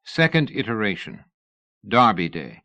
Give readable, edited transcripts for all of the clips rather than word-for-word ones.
Second iteration. Derby Day.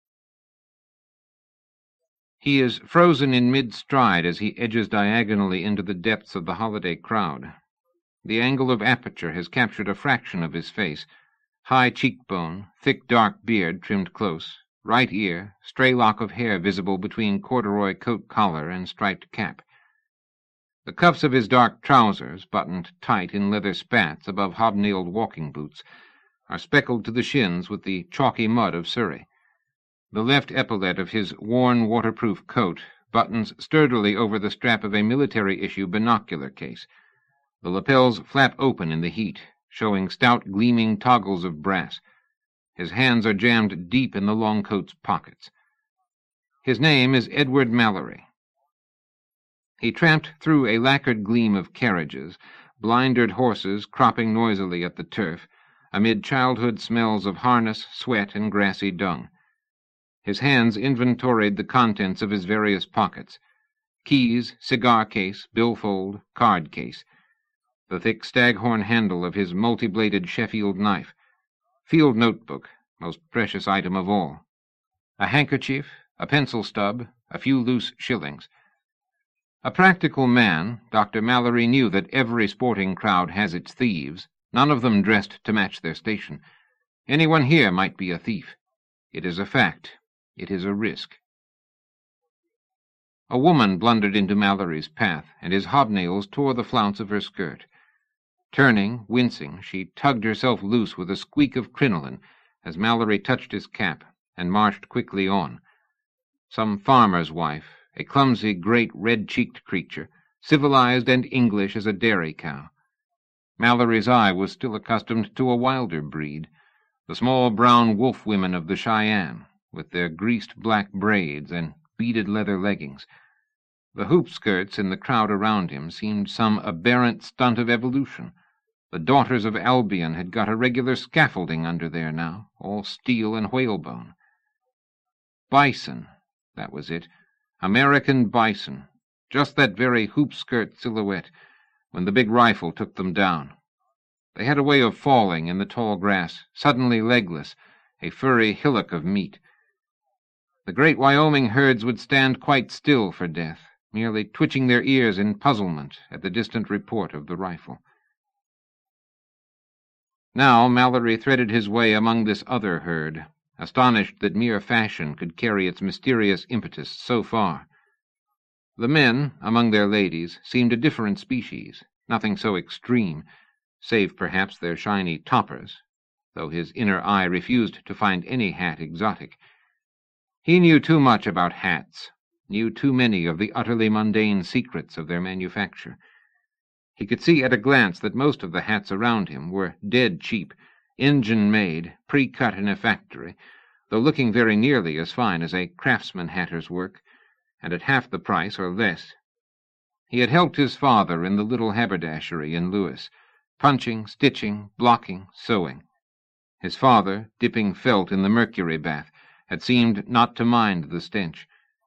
He is frozen in mid-stride as he edges diagonally into the depths of the holiday crowd. The angle of aperture has captured a fraction of his face. High cheekbone, thick dark beard trimmed close, right ear, stray lock of hair visible between corduroy coat collar and striped cap. The cuffs of his dark trousers, buttoned tight in leather spats above hobnailed walking boots, are speckled to the shins with the chalky mud of Surrey. The left epaulette of his worn waterproof coat buttons sturdily over the strap of a military-issue binocular case. The lapels flap open in the heat, showing stout gleaming toggles of brass. His hands are jammed deep in the long coat's pockets. His name is Edward Mallory. He tramped through a lacquered gleam of carriages, blindered horses cropping noisily at the turf, amid childhood smells of harness, sweat, and grassy dung. His hands inventoried the contents of his various pockets: keys, cigar case, billfold, card case, the thick staghorn handle of his multi-bladed Sheffield knife, field notebook, most precious item of all, a handkerchief, a pencil stub, a few loose shillings. A practical man, Dr. Mallory knew that every sporting crowd has its thieves, none of them dressed to match their station. Anyone here might be a thief. It is a fact. It is a risk. A woman blundered into Mallory's path, and his hobnails tore the flounce of her skirt. Turning, wincing, she tugged herself loose with a squeak of crinoline as Mallory touched his cap and marched quickly on. Some farmer's wife, a clumsy, great, red-cheeked creature, civilized and English as a dairy cow. Mallory's eye was still accustomed to a wilder breed, the small brown wolf women of the Cheyenne, with their greased black braids and beaded leather leggings. The hoop-skirts in the crowd around him seemed some aberrant stunt of evolution. The daughters of Albion had got a regular scaffolding under there now, all steel and whalebone. Bison, that was it. American bison, just that very hoop-skirt silhouette, when the big rifle took them down. They had a way of falling in the tall grass, suddenly legless, a furry hillock of meat. The great Wyoming herds would stand quite still for death, merely twitching their ears in puzzlement at the distant report of the rifle. Now Mallory threaded his way among this other herd, astonished that mere fashion could carry its mysterious impetus so far. The men, among their ladies, seemed a different species, nothing so extreme, save perhaps their shiny toppers, though his inner eye refused to find any hat exotic. He knew too much about hats, knew too many of the utterly mundane secrets of their manufacture. He could see at a glance that most of the hats around him were dead cheap, engine-made, pre-cut in a factory, though looking very nearly as fine as a craftsman hatter's work, and at half the price or less. He had helped his father in the little haberdashery in Lewis, punching, stitching, blocking, sewing. His father, dipping felt in the mercury bath, had seemed not to mind the stench.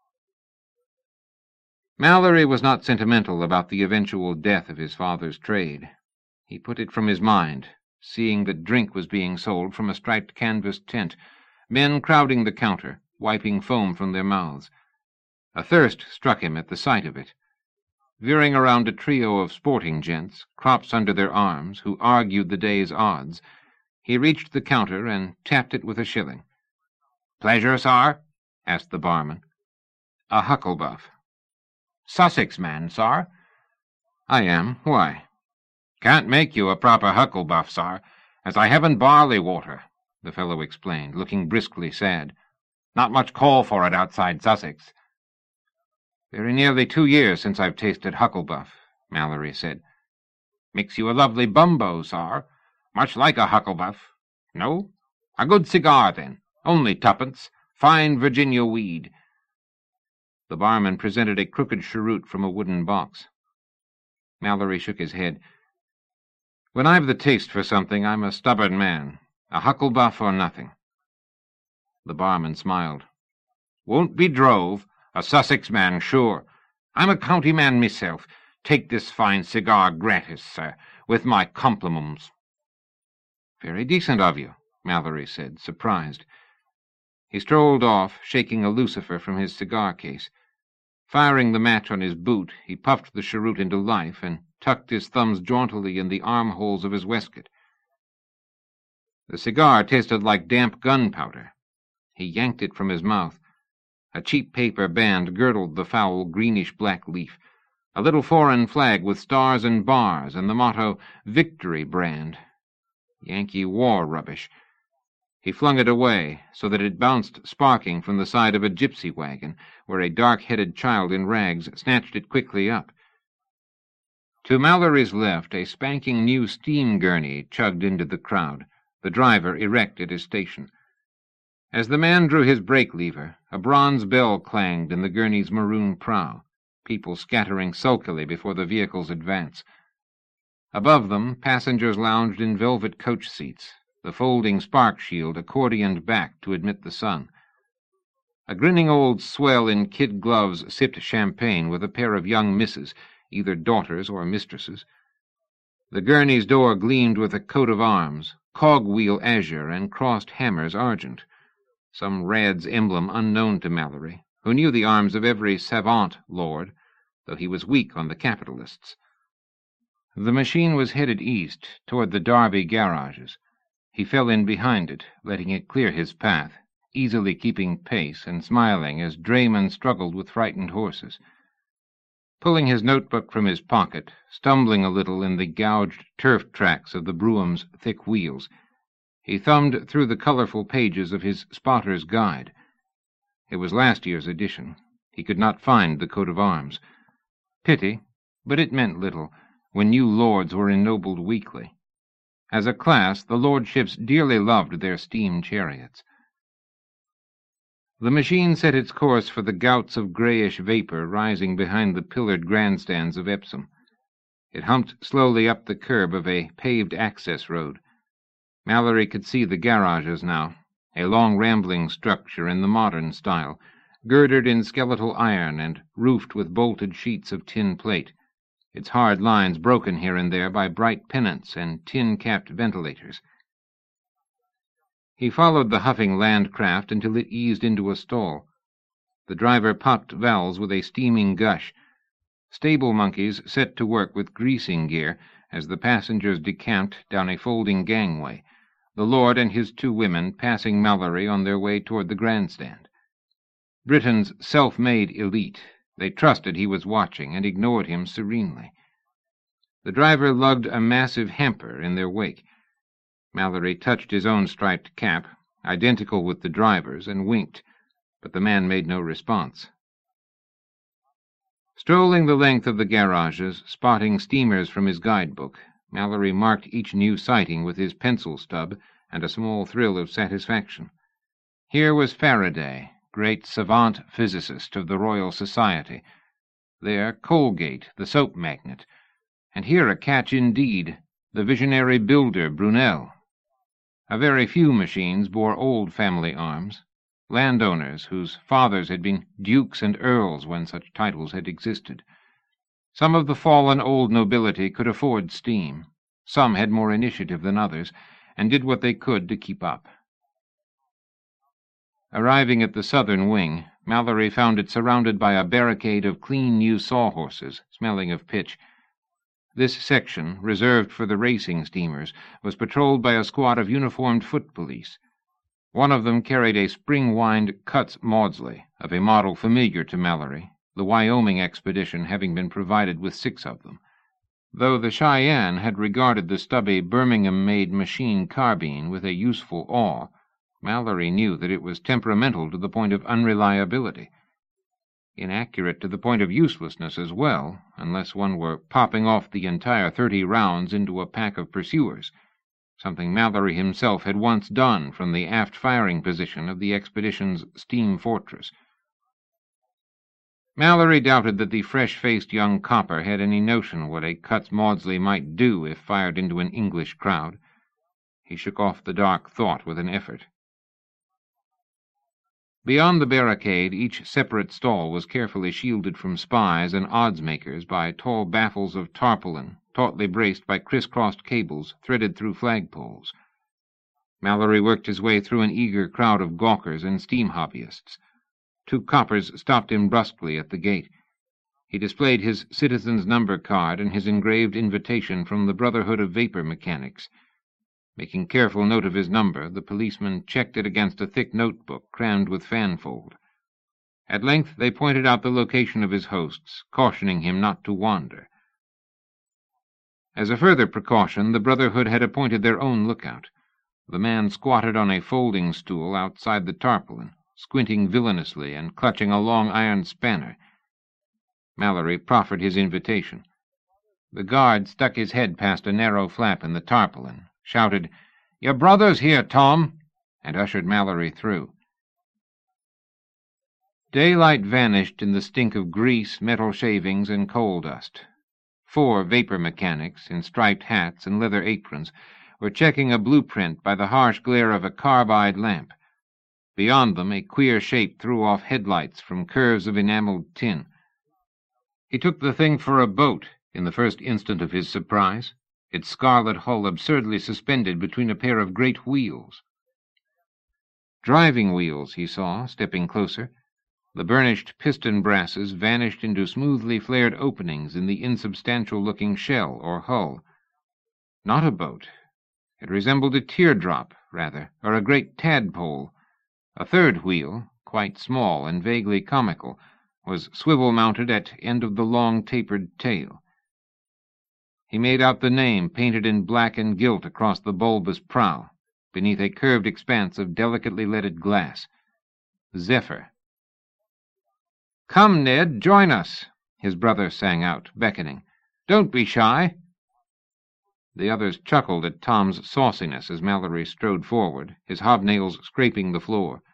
Mallory was not sentimental about the eventual death of his father's trade. He put it from his mind, seeing that drink was being sold from a striped canvas tent, men crowding the counter, wiping foam from their mouths. A thirst struck him at the sight of it. Veering around a trio of sporting gents, crops under their arms, who argued the day's odds, he reached the counter and tapped it with a shilling. "Pleasure, sir?" asked the barman. "A hucklebuff." "Sussex man, sir?" "I am. Why?" "Can't make you a proper hucklebuff, sir, as I haven't barley water," the fellow explained, looking briskly sad. "Not much call for it outside Sussex." "Very nearly 2 years since I've tasted hucklebuff," Mallory said. "Makes you a lovely bumbo, sir. Much like a hucklebuff. No? A good cigar, then. Only 2pence. Fine Virginia weed." The barman presented a crooked cheroot from a wooden box. Mallory shook his head. "When I've the taste for something, I'm a stubborn man. A hucklebuff or nothing." The barman smiled. "Won't be drove. A Sussex man, sure. I'm a county man myself. Take this fine cigar gratis, sir, with my compliments." "Very decent of you. Mallory said, surprised. He strolled off, shaking a lucifer from his cigar case. Firing the match on his boot, he puffed the cheroot into life and tucked his thumbs jauntily in the armholes of his waistcoat. The cigar tasted like damp gunpowder. He yanked it from his mouth. A cheap paper band girdled the foul greenish-black leaf. A little foreign flag with stars and bars and the motto, Victory Brand. Yankee war rubbish. He flung it away so that it bounced sparking from the side of a gypsy wagon, where a dark-headed child in rags snatched it quickly up. To Mallory's left, a spanking new steam gurney chugged into the crowd, the driver erect at his station. As the man drew his brake lever, a bronze bell clanged in the gurney's maroon prow, people scattering sulkily before the vehicle's advance. Above them, passengers lounged in velvet coach seats, the folding spark shield accordioned back to admit the sun. A grinning old swell in kid gloves sipped champagne with a pair of young misses, either daughters or mistresses. The gurney's door gleamed with a coat of arms, cogwheel azure and crossed hammers argent, some rad's emblem unknown to Mallory, who knew the arms of every savant lord, though he was weak on the capitalists. The machine was headed east, toward the Derby garages. He fell in behind it, letting it clear his path, easily keeping pace and smiling as draymen struggled with frightened horses. Pulling his notebook from his pocket, stumbling a little in the gouged turf tracks of the brougham's thick wheels, he thumbed through the colorful pages of his Spotter's Guide. It was last year's edition. He could not find the coat of arms. Pity, but it meant little, when new lords were ennobled weekly. As a class, the lordships dearly loved their steam chariots. The machine set its course for the gouts of grayish vapor rising behind the pillared grandstands of Epsom. It humped slowly up the curb of a paved access road. Mallory could see the garages now, a long rambling structure in the modern style, girdered in skeletal iron and roofed with bolted sheets of tin plate, its hard lines broken here and there by bright pennants and tin-capped ventilators. He followed the huffing land-craft until it eased into a stall. The driver popped valves with a steaming gush. Stable monkeys set to work with greasing gear as the passengers decamped down a folding gangway, the lord and his two women passing Mallory on their way toward the grandstand. Britain's self-made elite, they trusted he was watching and ignored him serenely. The driver lugged a massive hamper in their wake. Mallory touched his own striped cap, identical with the driver's, and winked, but the man made no response. Strolling the length of the garages, spotting steamers from his guidebook, Mallory marked each new sighting with his pencil stub and a small thrill of satisfaction. Here was Faraday, great savant physicist of the Royal Society. There, Colgate, the soap magnate. And here a catch indeed, the visionary builder Brunel. A very few machines bore old family arms, landowners whose fathers had been dukes and earls when such titles had existed. Some of the fallen old nobility could afford steam. Some had more initiative than others, and did what they could to keep up. Arriving at the southern wing, Mallory found it surrounded by a barricade of clean new sawhorses, smelling of pitch. This section, reserved for the racing steamers, was patrolled by a squad of uniformed foot police. One of them carried a spring-wined Cutts Maudsley, of a model familiar to Mallory, the Wyoming expedition having been provided with 6 of them. Though the Cheyenne had regarded the stubby Birmingham-made machine carbine with a useful awe, Mallory knew that it was temperamental to the point of unreliability. Inaccurate to the point of uselessness as well, unless one were popping off the entire 30 rounds into a pack of pursuers, something Mallory himself had once done from the aft firing position of the expedition's steam fortress. Mallory doubted that the fresh-faced young copper had any notion what a Cutts Maudsley might do if fired into an English crowd. He shook off the dark thought with an effort. Beyond the barricade, each separate stall was carefully shielded from spies and odds-makers by tall baffles of tarpaulin, tautly braced by criss-crossed cables threaded through flagpoles. Mallory worked his way through an eager crowd of gawkers and steam hobbyists. 2 coppers stopped him brusquely at the gate. He displayed his citizen's number card and his engraved invitation from the Brotherhood of Vapor Mechanics. Making careful note of his number, the policeman checked it against a thick notebook crammed with fanfold. At length they pointed out the location of his hosts, cautioning him not to wander. As a further precaution, the Brotherhood had appointed their own lookout. The man squatted on a folding stool outside the tarpaulin, squinting villainously and clutching a long iron spanner. Mallory proffered his invitation. The guard stuck his head past a narrow flap in the tarpaulin, shouted, "Your brother's here, Tom," and ushered Mallory through. Daylight vanished in the stink of grease, metal shavings, and coal dust. 4 vapor mechanics, in striped hats and leather aprons, were checking a blueprint by the harsh glare of a carbide lamp. Beyond them, a queer shape threw off headlights from curves of enameled tin. He took the thing for a boat in the first instant of his surprise, its scarlet hull absurdly suspended between a pair of great wheels. Driving wheels, he saw, stepping closer. The burnished piston brasses vanished into smoothly flared openings in the insubstantial-looking shell or hull. Not a boat. It resembled a teardrop, rather, or a great tadpole. A third wheel, quite small and vaguely comical, was swivel-mounted at end of the long tapered tail. He made out the name painted in black and gilt across the bulbous prow, beneath a curved expanse of delicately leaded glass. Zephyr. "Come, Ned, join us," his brother sang out, beckoning. "Don't be shy." The others chuckled at Tom's sauciness as Mallory strode forward, his hobnails scraping the floor.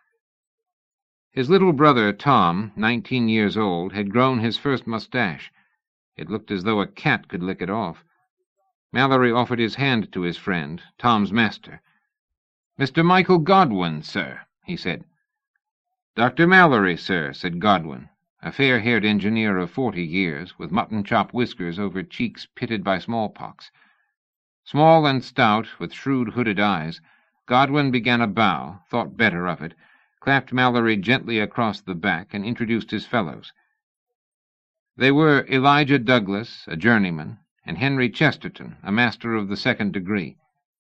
His little brother, Tom, 19 years old, had grown his first mustache. It looked as though a cat could lick it off. Mallory offered his hand to his friend, Tom's master. "Mr. Michael Godwin, sir," he said. "Dr. Mallory, sir," said Godwin, a fair-haired engineer of 40 years, with mutton-chop whiskers over cheeks pitted by smallpox. Small and stout, with shrewd hooded eyes, Godwin began a bow, thought better of it, clapped Mallory gently across the back, and introduced his fellows. They were Elijah Douglas, a journeyman, and Henry Chesterton, a master of the 2nd degree.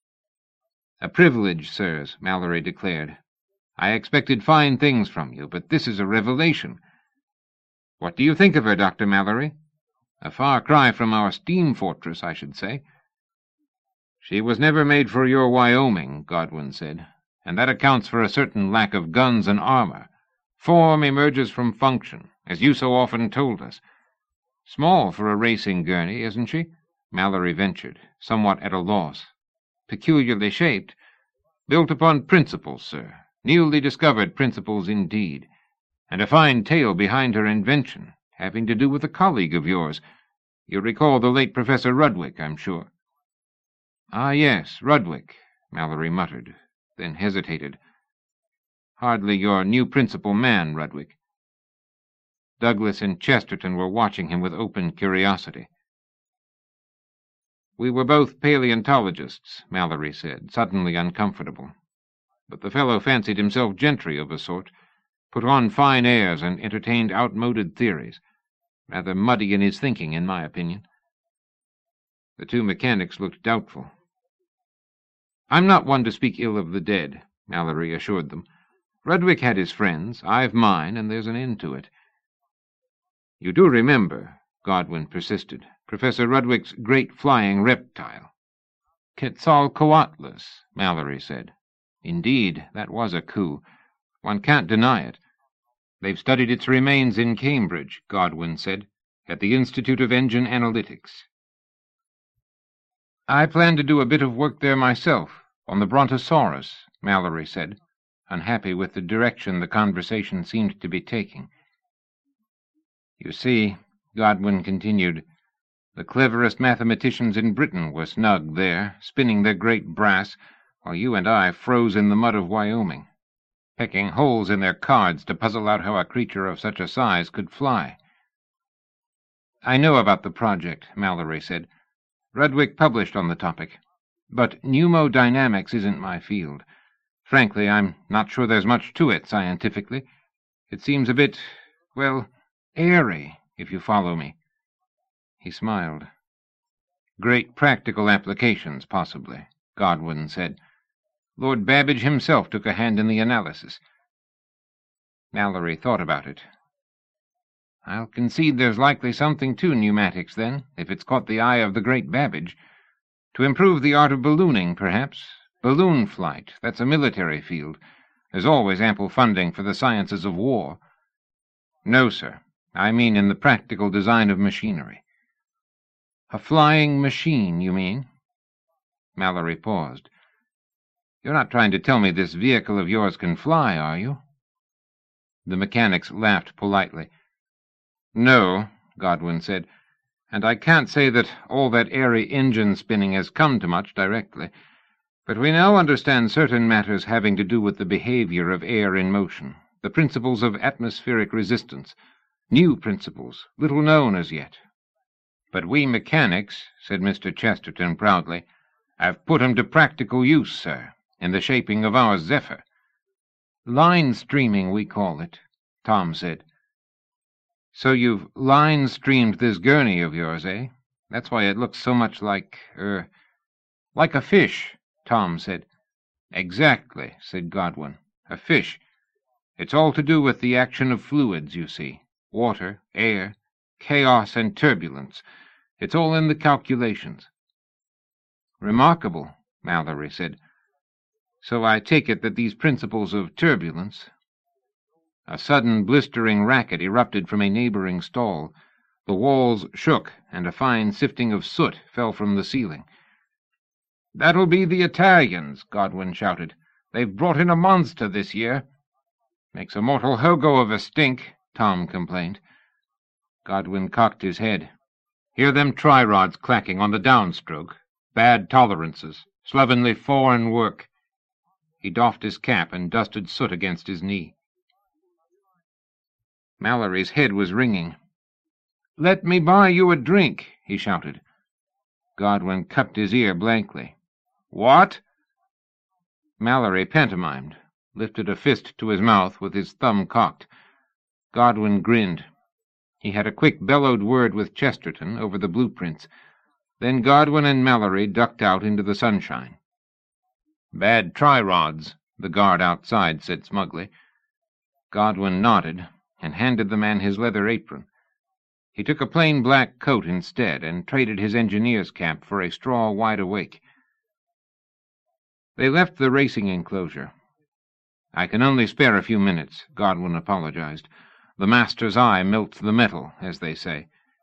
"A privilege, sirs," Mallory declared. "I expected fine things from you, but this is a revelation. What do you think of her, Dr. Mallory? A far cry from our steam fortress, I should say." "She was never made for your Wyoming," Godwin said, "and that accounts for a certain lack of guns and armor. Form emerges from function, as you so often told us. Small for a racing gurney, isn't she?" Mallory ventured, somewhat at a loss. "Peculiarly shaped. Built upon principles, sir. Newly discovered principles indeed. And a fine tale behind her invention, having to do with a colleague of yours. You recall the late Professor Rudwick, I'm sure." "Ah, yes, Rudwick," Mallory muttered, then hesitated. "Hardly your new principal man, Rudwick." Douglas and Chesterton were watching him with open curiosity. "We were both paleontologists," Mallory said, suddenly uncomfortable. "But the fellow fancied himself gentry of a sort, put on fine airs and entertained outmoded theories. Rather muddy in his thinking, in my opinion." The 2 mechanics looked doubtful. "I'm not one to speak ill of the dead," Mallory assured them. "Rudwick had his friends, I've mine, and there's an end to it." "You do remember," Godwin persisted, "Professor Rudwick's great flying reptile?" "Quetzalcoatlus," Mallory said. "Indeed, that was a coup. One can't deny it." "They've studied its remains in Cambridge," Godwin said, "at the Institute of Engine Analytics." "I plan to do a bit of work there myself, on the Brontosaurus," Mallory said, unhappy with the direction the conversation seemed to be taking. "You see," Godwin continued, "the cleverest mathematicians in Britain were snug there, spinning their great brass, while you and I froze in the mud of Wyoming, pecking holes in their cards to puzzle out how a creature of such a size could fly." "I know about the project," Mallory said. "Rudwick published on the topic. But pneumodynamics isn't my field. Frankly, I'm not sure there's much to it scientifically. It seems a bit, well, airy, if you follow me." He smiled. "Great practical applications, possibly," Godwin said. "Lord Babbage himself took a hand in the analysis." Mallory thought about it. "I'll concede there's likely something to pneumatics, then, if it's caught the eye of the great Babbage. To improve the art of ballooning, perhaps. Balloon flight, that's a military field. There's always ample funding for the sciences of war." "No, sir. I mean in the practical design of machinery." "A flying machine, you mean?" Mallory paused. "You're not trying to tell me this vehicle of yours can fly, are you?" The mechanics laughed politely. "No," Godwin said, "and I can't say that all that airy engine spinning has come to much directly. But we now understand certain matters having to do with the behavior of air in motion, the principles of atmospheric resistance, new principles, little known as yet." "But we mechanics," said Mr. Chesterton proudly, "have put 'em to practical use, sir, in the shaping of our Zephyr." "Line streaming, we call it," Tom said. "So you've line-streamed this gurney of yours, eh? That's why it looks so much like a fish," Tom said. "Exactly," said Godwin. "A fish. It's all to do with the action of fluids, you see. Water, air, chaos, and turbulence. It's all in the calculations." "Remarkable," Mallory said. "So I take it that these principles of turbulence—" A sudden blistering racket erupted from a neighboring stall. The walls shook, and a fine sifting of soot fell from the ceiling. "That'll be the Italians," Godwin shouted. "They've brought in a monster this year." "Makes a mortal hogo of a stink," Tom complained. Godwin cocked his head. "Hear them tri-rods clacking on the downstroke? Bad tolerances. Slovenly foreign work." He doffed his cap and dusted soot against his knee. Mallory's head was ringing. "Let me buy you a drink," he shouted. Godwin cupped his ear blankly. "What?" Mallory pantomimed, lifted a fist to his mouth with his thumb cocked. Godwin grinned. He had a quick bellowed word with Chesterton over the blueprints. Then Godwin and Mallory ducked out into the sunshine. "Bad tri-rods," the guard outside said smugly. Godwin nodded and handed the man his leather apron. He took a plain black coat instead and traded his engineer's cap for a straw wide-awake. They left the racing enclosure. "I can only spare a few minutes," Godwin apologized. "The master's eye melts the metal, as they say."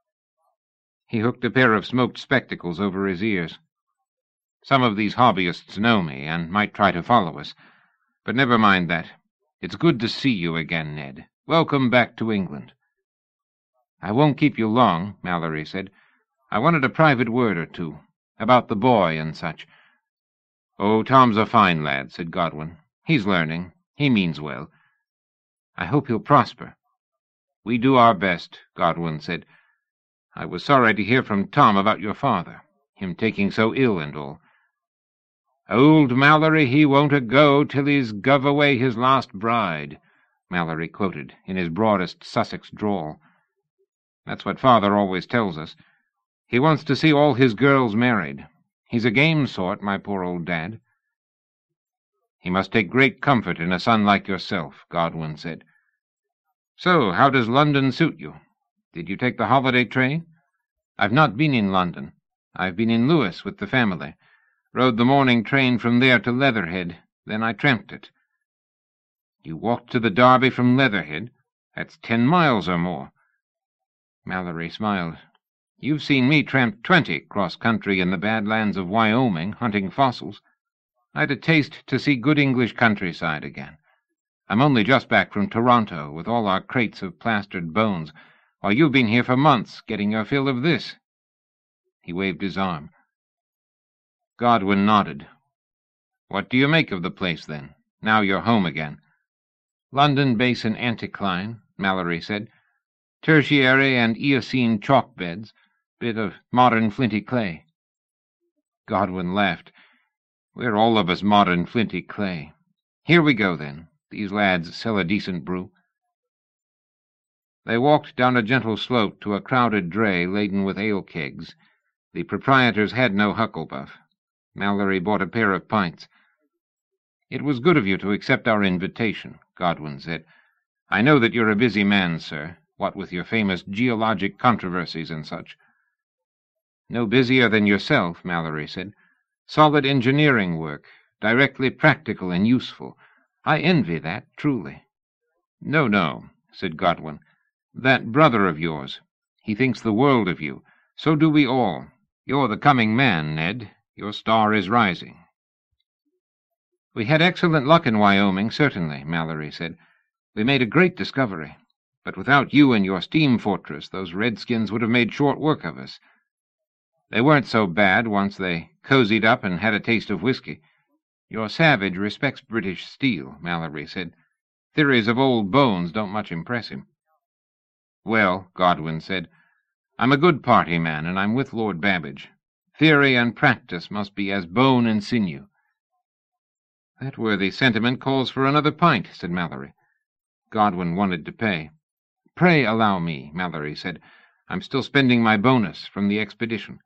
He hooked a pair of smoked spectacles over his ears. "Some of these hobbyists know me and might try to follow us. But never mind that. It's good to see you again, Ned. Welcome back to England." "I won't keep you long," Mallory said. "I wanted a private word or two, about the boy and such." "Oh, Tom's a fine lad," said Godwin. "He's learning. He means well." "I hope he'll prosper." "We do our best," Godwin said. "I was sorry to hear from Tom about your father, him taking so ill and all." "'Old Mallory, he won't a-go till he's guv away his last bride,'" Mallory quoted in his broadest Sussex drawl. "That's what father always tells us. He wants to see all his girls married. He's a game sort, my poor old dad." "He must take great comfort in a son like yourself," Godwin said. "So, how does London suit you? Did you take the holiday train?" "I've not been in London. I've been in Lewes with the family. Rode the morning train from there to Leatherhead. Then I tramped it." "You walked to the Derby from Leatherhead? That's 10 miles or more." Mallory smiled. "You've seen me tramp 20 cross-country in the Badlands of Wyoming, hunting fossils. I'd a taste to see good English countryside again. I'm only just back from Toronto with all our crates of plastered bones, while you've been here for months getting your fill of this." He waved his arm. Godwin nodded. "What do you make of the place, then, now you're home again?" "London Basin anticline," Mallory said. "Tertiary and Eocene chalk beds. Bit of modern flinty clay." Godwin laughed. "We're all of us modern flinty clay. Here we go, then. These lads sell a decent brew. They walked down a gentle slope to a crowded dray laden with ale kegs. The proprietors had no Hucklebuff. Mallory bought a pair of pints. "It was good of you to accept our invitation," Godwin said. "I know that you're a busy man, sir, what with your famous geologic controversies and such." "No busier than yourself," Mallory said. "Solid engineering work, directly practical and useful. I envy that, truly." No, said Godwin. "That brother of yours. He thinks the world of you. So do we all. You're the coming man, Ned. Your star is rising." "We had excellent luck in Wyoming, certainly," Mallory said. "We made a great discovery. But without you and your steam fortress, those redskins would have made short work of us." "They weren't so bad once they cozied up and had a taste of whiskey. Your savage respects British steel," Mallory said. "Theories of old bones don't much impress him." "Well," Godwin said, "I'm a good party man, and I'm with Lord Babbage. Theory and practice must be as bone and sinew." "That worthy sentiment calls for another pint," said Mallory. Godwin wanted to pay. "Pray allow me," Mallory said. "I'm still spending my bonus from the expedition."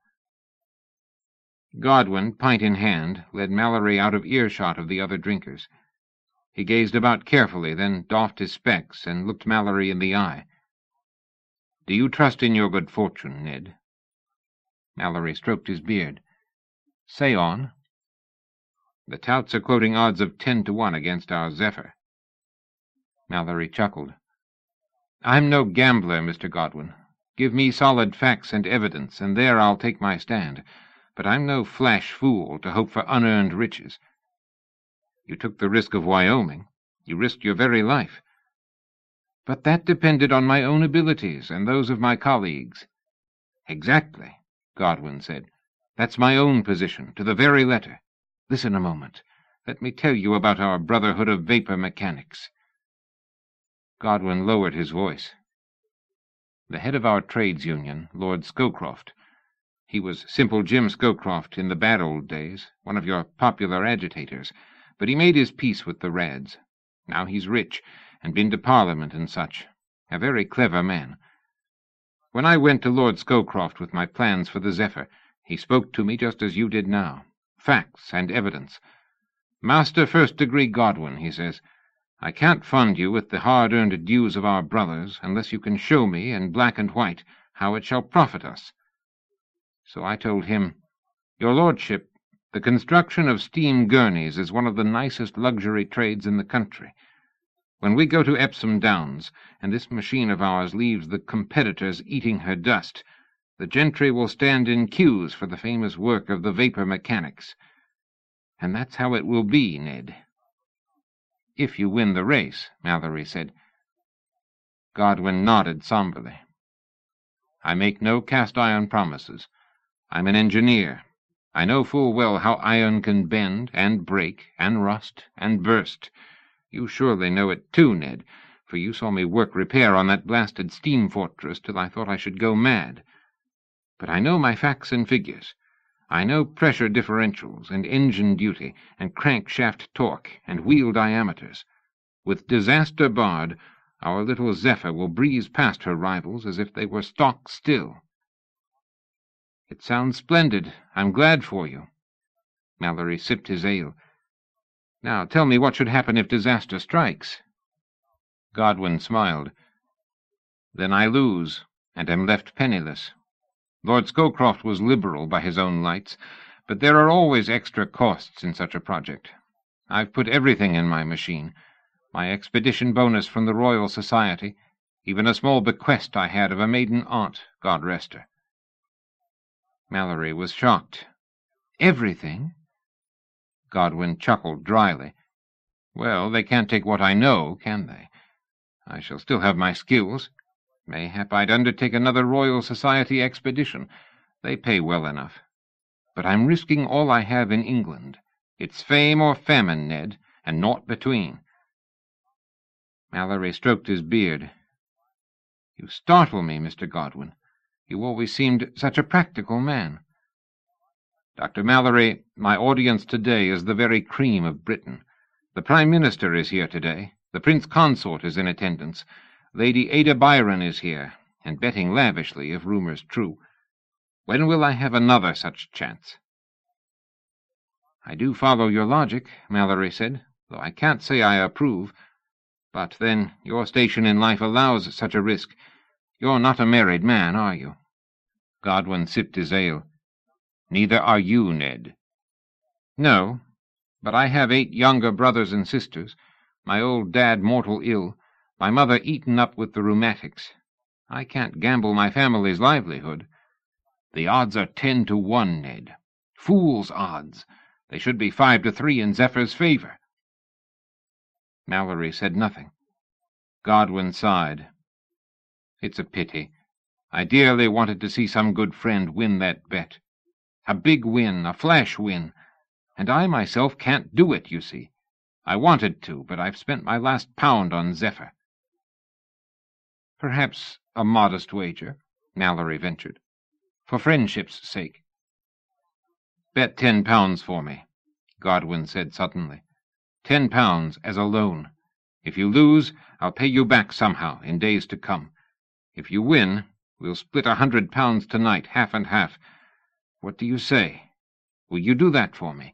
Godwin, pint in hand, led Mallory out of earshot of the other drinkers. He gazed about carefully, then doffed his specs and looked Mallory in the eye. "Do you trust in your good fortune, Ned?" Mallory stroked his beard. "Say on." "The touts are quoting odds of 10-1 against our Zephyr." Mallory chuckled. "I'm no gambler, Mr. Godwin. Give me solid facts and evidence, and there I'll take my stand. But I'm no flash fool to hope for unearned riches." "You took the risk of Wyoming. You risked your very life." "But that depended on my own abilities and those of my colleagues." "Exactly," Godwin said. "That's my own position, to the very letter. Listen a moment. Let me tell you about our Brotherhood of Vapor Mechanics." Godwin lowered his voice. "The head of our trades union, Lord Scowcroft. He was Simple Jim Scowcroft in the bad old days, one of your popular agitators, but he made his peace with the Rads. Now he's rich, and been to Parliament and such. A very clever man. When I went to Lord Scowcroft with my plans for the Zephyr, he spoke to me just as you did now. Facts and evidence. 'Master First-Degree Godwin,' he says, 'I can't fund you with the hard-earned dues of our brothers unless you can show me in black and white how it shall profit us.' So I told him, 'Your lordship, the construction of steam gurneys is one of the nicest luxury trades in the country. When we go to Epsom Downs, and this machine of ours leaves the competitors eating her dust, the gentry will stand in queues for the famous work of the vapor mechanics. And that's how it will be, Ned." "If you win the race," Mallory said. Godwin nodded somberly. "I make no cast-iron promises. I'm an engineer. I know full well how iron can bend and break and rust and burst. You surely know it too, Ned, for you saw me work repair on that blasted steam fortress till I thought I should go mad. But I know my facts and figures. I know pressure differentials and engine duty and crankshaft torque and wheel diameters. With disaster barred, our little Zephyr will breeze past her rivals as if they were stock still." "It sounds splendid. I'm glad for you." Mallory sipped his ale. "Now tell me what should happen if disaster strikes." Godwin smiled. "Then I lose, and am left penniless. Lord Scowcroft was liberal by his own lights, but there are always extra costs in such a project. I've put everything in my machine, my expedition bonus from the Royal Society, even a small bequest I had of a maiden aunt, God rest her." Mallory was shocked. "Everything?" Godwin chuckled dryly. "Well, they can't take what I know, can they? I shall still have my skills. Mayhap I'd undertake another Royal Society expedition. They pay well enough. But I'm risking all I have in England. It's fame or famine, Ned, and naught between." Mallory stroked his beard. "You startle me, Mr. Godwin. You always seemed such a practical man." "Dr. Mallory, my audience today is the very cream of Britain. The Prime Minister is here today. The Prince Consort is in attendance. Lady Ada Byron is here, and betting lavishly, if rumor's true. When will I have another such chance?" "I do follow your logic," Mallory said, "though I can't say I approve. But then, your station in life allows such a risk. You're not a married man, are you?" Godwin sipped his ale. "Neither are you, Ned." "No, but I have 8 younger brothers and sisters, my old dad mortal ill, my mother eaten up with the rheumatics. I can't gamble my family's livelihood." "The odds are 10 to 1, Ned. Fool's odds. They should be 5 to 3 in Zephyr's favor." Mallory said nothing. Godwin sighed. "It's a pity. I dearly wanted to see some good friend win that bet. A big win, a flash win. And I myself can't do it, you see. I wanted to, but I've spent my last pound on Zephyr." "Perhaps a modest wager," Mallory ventured, "for friendship's sake." "Bet £10 for me," Godwin said suddenly. £10 as a loan. If you lose, I'll pay you back somehow in days to come. If you win, we'll split £100 tonight, half and half. What do you say? Will you do that for me?"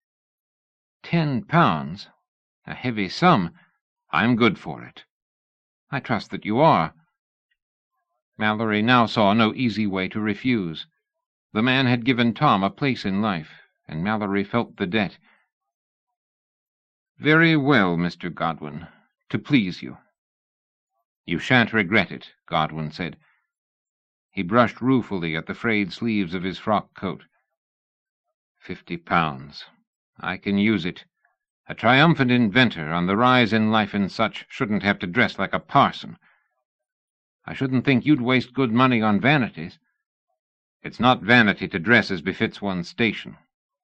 £10? A heavy sum. I'm good for it. "I trust that you are." Mallory now saw no easy way to refuse. The man had given Tom a place in life, and Mallory felt the debt. "Very well, Mr. Godwin, to please you." "You shan't regret it," Godwin said. He brushed ruefully at the frayed sleeves of his frock coat. £50. I can use it. A triumphant inventor on the rise in life and such shouldn't have to dress like a parson. I shouldn't think you'd waste good money on vanities." "It's not vanity to dress as befits one's station."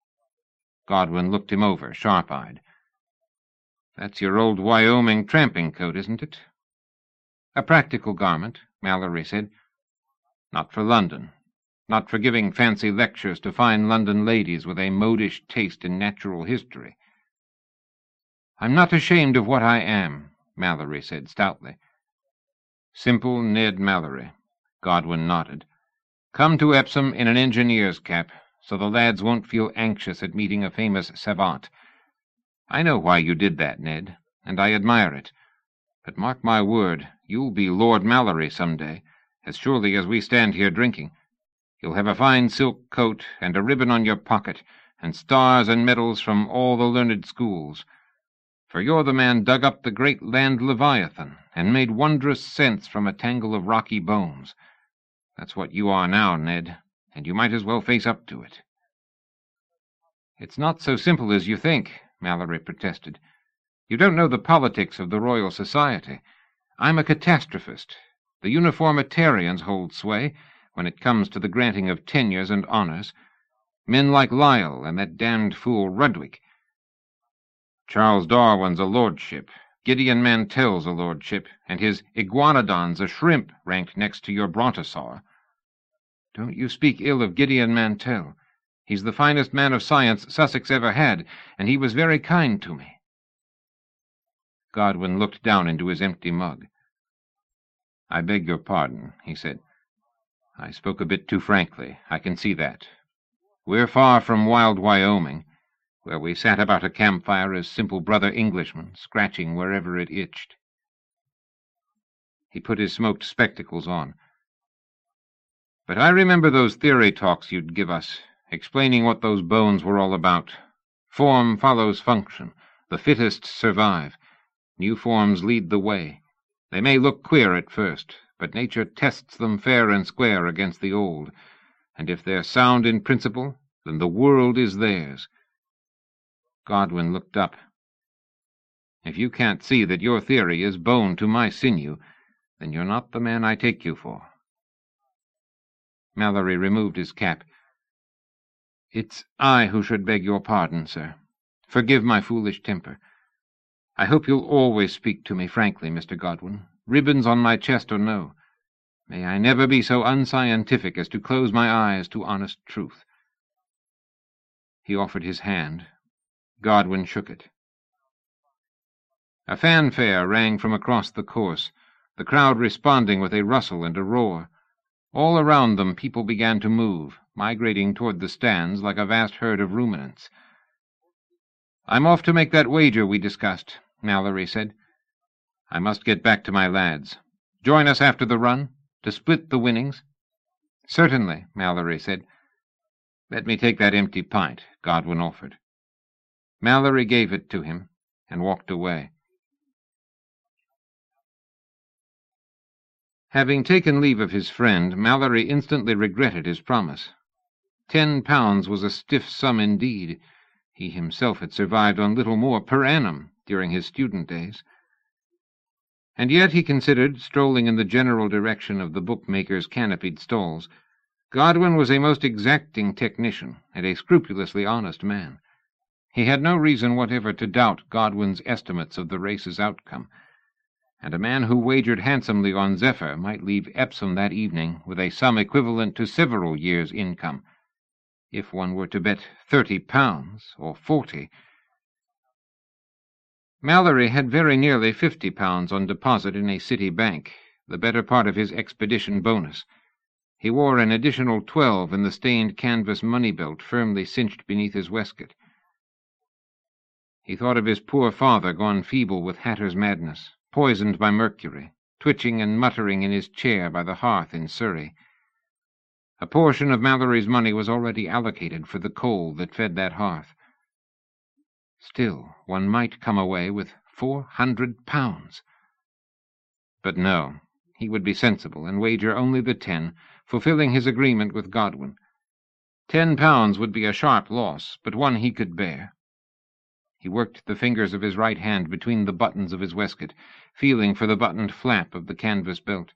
Godwin looked him over, sharp-eyed. "That's your old Wyoming tramping coat, isn't it?" "A practical garment," Mallory said. "Not for London. Not for giving fancy lectures to fine London ladies with a modish taste in natural history." "I'm not ashamed of what I am," Mallory said stoutly. "Simple Ned Mallory," Godwin nodded. "Come to Epsom in an engineer's cap, so the lads won't feel anxious at meeting a famous savant. I know why you did that, Ned, and I admire it. But mark my word, you'll be Lord Mallory some day, as surely as we stand here drinking. You'll have a fine silk coat and a ribbon on your pocket, and stars and medals from all the learned schools. For you're the man dug up the great land Leviathan, and made wondrous sense from a tangle of rocky bones. That's what you are now, Ned, and you might as well face up to it." "It's not so simple as you think," Mallory protested. "You don't know the politics of the Royal Society. I'm a catastrophist. The uniformitarians hold sway when it comes to the granting of tenures and honors. Men like Lyell and that damned fool Rudwick. Charles Darwin's a lordship. Gideon Mantell's a lordship, and his iguanodon's a shrimp ranked next to your brontosaur." "Don't you speak ill of Gideon Mantell. He's the finest man of science Sussex ever had, and he was very kind to me." Godwin looked down into his empty mug. "I beg your pardon," he said. "I spoke a bit too frankly. I can see that. We're far from wild Wyoming, where we sat about a campfire as simple brother Englishmen, scratching wherever it itched." He put his smoked spectacles on. "But I remember those theory talks you'd give us, explaining what those bones were all about. Form follows function. The fittest survive. New forms lead the way. They may look queer at first, but nature tests them fair and square against the old, and if they're sound in principle, then the world is theirs." Godwin looked up. "If you can't see that your theory is bone to my sinew, then you're not the man I take you for." Mallory removed his cap. "It's I who should beg your pardon, sir. Forgive my foolish temper. I hope you'll always speak to me frankly, Mr. Godwin, ribbons on my chest or no. May I never be so unscientific as to close my eyes to honest truth." He offered his hand. Godwin shook it. A fanfare rang from across the course, the crowd responding with a rustle and a roar. All around them people began to move, migrating toward the stands like a vast herd of ruminants. "I'm off to make that wager we discussed," Mallory said. "I must get back to my lads. Join us after the run, to split the winnings?" "Certainly," Mallory said. "Let me take that empty pint," Godwin offered. Mallory gave it to him and walked away. Having taken leave of his friend, Mallory instantly regretted his promise. £10 was a stiff sum indeed. He himself had survived on little more per annum during his student days. And yet, he considered, strolling in the general direction of the bookmaker's canopied stalls, Godwin was a most exacting technician and a scrupulously honest man. He had no reason whatever to doubt Godwin's estimates of the race's outcome, and a man who wagered handsomely on Zephyr might leave Epsom that evening with a sum equivalent to several years' income, if one were to bet £30 or 40. Mallory had very nearly £50 on deposit in a city bank, the better part of his expedition bonus. He wore an additional 12 in the stained canvas money belt firmly cinched beneath his waistcoat. He thought of his poor father, gone feeble with hatter's madness, poisoned by mercury, twitching and muttering in his chair by the hearth in Surrey. A portion of Mallory's money was already allocated for the coal that fed that hearth. Still, one might come away with £400. But no, he would be sensible and wager only the 10, fulfilling his agreement with Godwin. £10 would be a sharp loss, but one he could bear. He worked the fingers of his right hand between the buttons of his waistcoat, feeling for the buttoned flap of the canvas belt.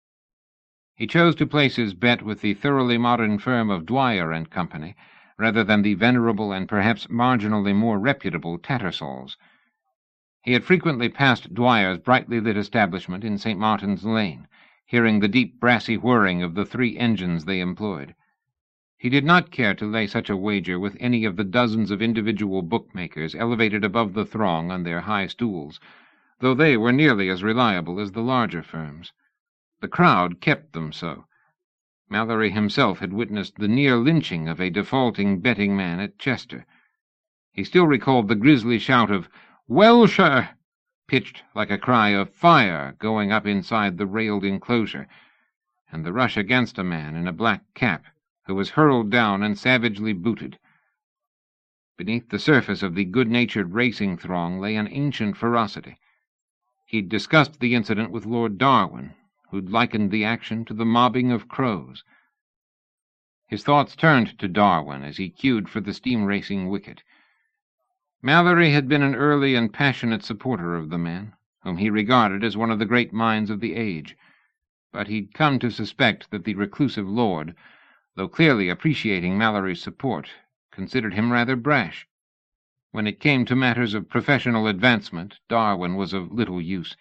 He chose to place his bet with the thoroughly modern firm of Dwyer and Company, rather than the venerable and perhaps marginally more reputable Tattersall's. He had frequently passed Dwyer's brightly lit establishment in St. Martin's Lane, hearing the deep brassy whirring of the 3 engines they employed. He did not care to lay such a wager with any of the dozens of individual bookmakers elevated above the throng on their high stools, though they were nearly as reliable as the larger firms. The crowd kept them so. Mallory himself had witnessed the near lynching of a defaulting betting man at Chester. He still recalled the grisly shout of "Welsher!" pitched like a cry of "Fire!" going up inside the railed enclosure, and the rush against a man in a black cap, who was hurled down and savagely booted. Beneath the surface of the good-natured racing throng lay an ancient ferocity. He'd discussed the incident with Lord Darwin, who'd likened the action to the mobbing of crows. His thoughts turned to Darwin as he cued for the steam-racing wicket. Mallory had been an early and passionate supporter of the man, whom he regarded as one of the great minds of the age, but he'd come to suspect that the reclusive lord, though clearly appreciating Mallory's support, considered him rather brash. When it came to matters of professional advancement, Darwin was of little use.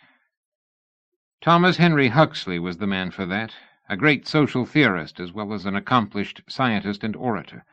Thomas Henry Huxley was the man for that, a great social theorist as well as an accomplished scientist and orator.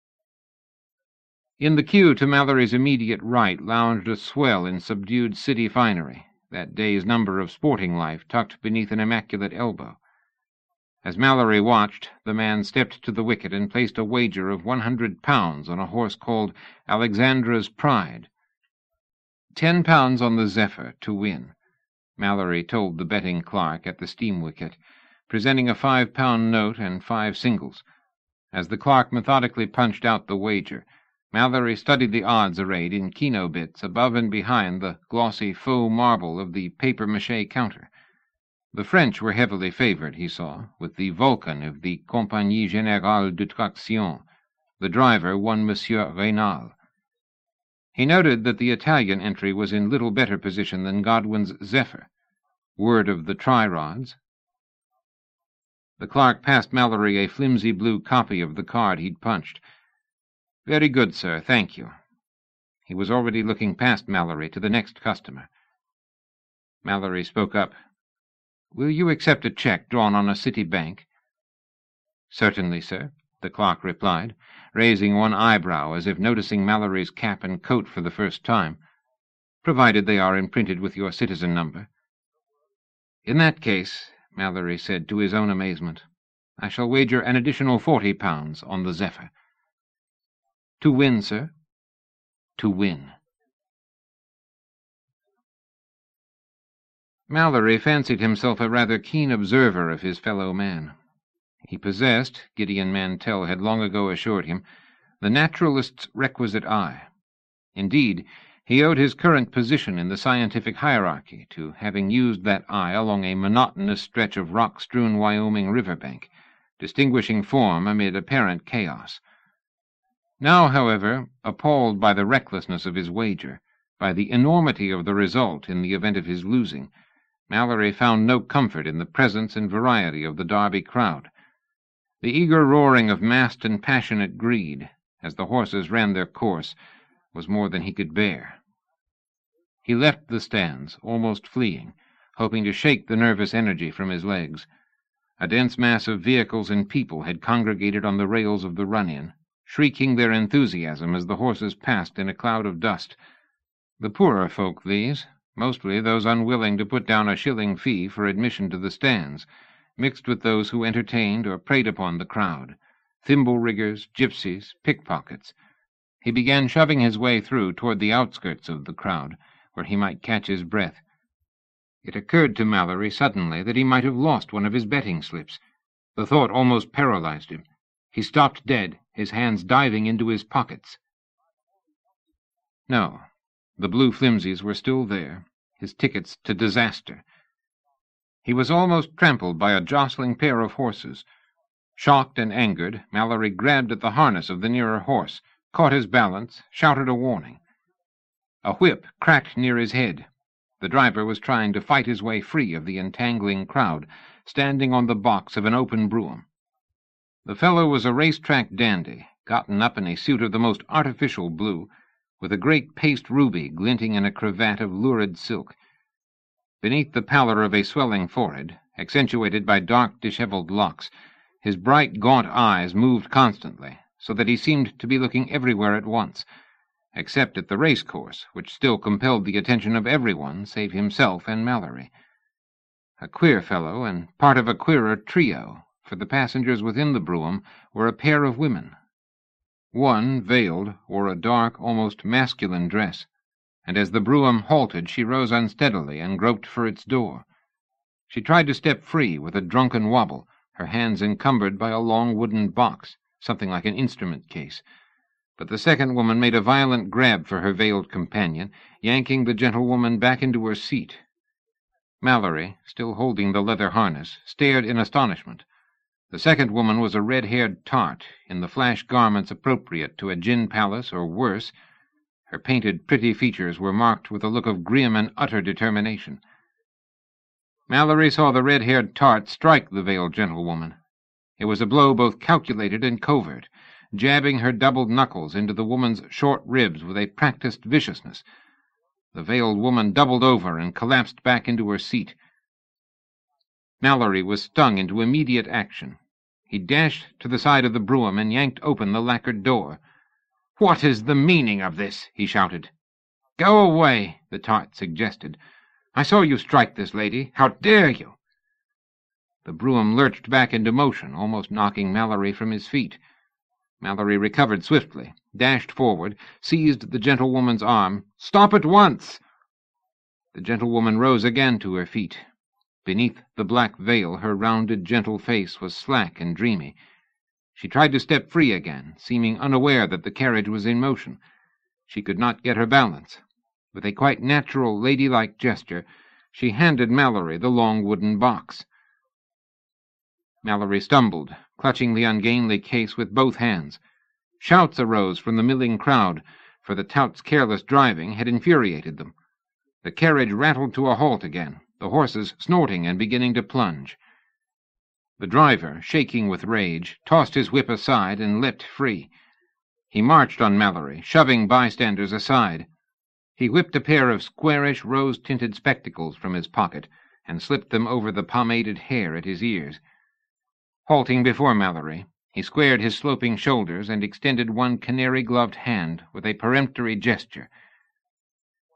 In the queue to Mallory's immediate right lounged a swell in subdued city finery, that day's number of Sporting Life tucked beneath an immaculate elbow. As Mallory watched, the man stepped to the wicket and placed a wager of £100 on a horse called Alexandra's Pride. £10 on the Zephyr to win, Mallory told the betting clerk at the steam wicket, presenting a £5 note and 5 singles. As the clerk methodically punched out the wager, Mallory studied the odds arrayed in keno bits above and behind the glossy faux marble of the papier-mâché counter. The French were heavily favoured, he saw, with the Vulcan of the Compagnie Générale de Traction, the driver one Monsieur Reynal. He noted that the Italian entry was in little better position than Godwin's Zephyr. Word of the tri-rods. The clerk passed Mallory a flimsy blue copy of the card he'd punched. "Very good, sir, thank you." He was already looking past Mallory to the next customer. Mallory spoke up. "Will you accept a cheque drawn on a city bank?" "Certainly, sir," the clerk replied, raising one eyebrow as if noticing Mallory's cap and coat for the first time. provided they are imprinted with your citizen number. In that case, Mallory said to his own amazement, I shall wager an additional £40 on the Zephyr. To win, sir? To win. Mallory fancied himself a rather keen observer of his fellow man. He possessed, Gideon Mantell had long ago assured him, the naturalist's requisite eye. Indeed, he owed his current position in the scientific hierarchy to having used that eye along a monotonous stretch of rock-strewn Wyoming riverbank, distinguishing form amid apparent chaos. Now, however, appalled by the recklessness of his wager, by the enormity of the result in the event of his losing, Mallory found no comfort in the presence and variety of the Derby crowd. The eager roaring of massed and passionate greed, as the horses ran their course, was more than he could bear. He left the stands, almost fleeing, hoping to shake the nervous energy from his legs. A dense mass of vehicles and people had congregated on the rails of the run-in, shrieking their enthusiasm as the horses passed in a cloud of dust. The poorer folk, these, mostly those unwilling to put down a shilling fee for admission to the stands, mixed with those who entertained or preyed upon the crowd, thimble-riggers, gypsies, pickpockets. He began shoving his way through toward the outskirts of the crowd, where he might catch his breath. It occurred to Mallory suddenly that he might have lost one of his betting slips. The thought almost paralyzed him. He stopped dead, his hands diving into his pockets. No, the blue flimsies were still there, his tickets to disaster. He was almost trampled by a jostling pair of horses. Shocked and angered, Mallory grabbed at the harness of the nearer horse, caught his balance, shouted a warning. A whip cracked near his head. The driver was trying to fight his way free of the entangling crowd, standing on the box of an open brougham. The fellow was a racetrack dandy, gotten up in a suit of the most artificial blue, with a great paste ruby glinting in a cravat of lurid silk. Beneath the pallor of a swelling forehead, accentuated by dark, dishevelled locks, his bright, gaunt eyes moved constantly, so that he seemed to be looking everywhere at once, except at the race-course, which still compelled the attention of everyone save himself and Mallory. A queer fellow, and part of a queerer trio, for the passengers within the brougham were a pair of women. One, veiled, wore a dark, almost masculine dress, and as the brougham halted she rose unsteadily and groped for its door. She tried to step free with a drunken wobble, her hands encumbered by a long wooden box, something like an instrument case. But the second woman made a violent grab for her veiled companion, yanking the gentlewoman back into her seat. Mallory, still holding the leather harness, stared in astonishment. The second woman was a red-haired tart, in the flash garments appropriate to a gin palace or worse. Her painted, pretty features were marked with a look of grim and utter determination. Mallory saw the red-haired tart strike the veiled gentlewoman. It was a blow both calculated and covert, jabbing her doubled knuckles into the woman's short ribs with a practiced viciousness. The veiled woman doubled over and collapsed back into her seat. Mallory was stung into immediate action. He dashed to the side of the brougham and yanked open the lacquered door. "What is the meaning of this?" he shouted. "Go away," the tart suggested. "I saw you strike this lady. How dare you?" The brougham lurched back into motion, almost knocking Mallory from his feet. Mallory recovered swiftly, dashed forward, seized the gentlewoman's arm. "Stop at once!" The gentlewoman rose again to her feet. Beneath the black veil her rounded, gentle face was slack and dreamy. She tried to step free again, seeming unaware that the carriage was in motion. She could not get her balance. With a quite natural, ladylike gesture, she handed Mallory the long wooden box. Mallory stumbled, clutching the ungainly case with both hands. Shouts arose from the milling crowd, for the tout's careless driving had infuriated them. The carriage rattled to a halt again, the horses snorting and beginning to plunge. The driver, shaking with rage, tossed his whip aside and leapt free. He marched on Mallory, shoving bystanders aside. He whipped a pair of squarish, rose-tinted spectacles from his pocket and slipped them over the pomaded hair at his ears. Halting before Mallory, he squared his sloping shoulders and extended one canary-gloved hand with a peremptory gesture.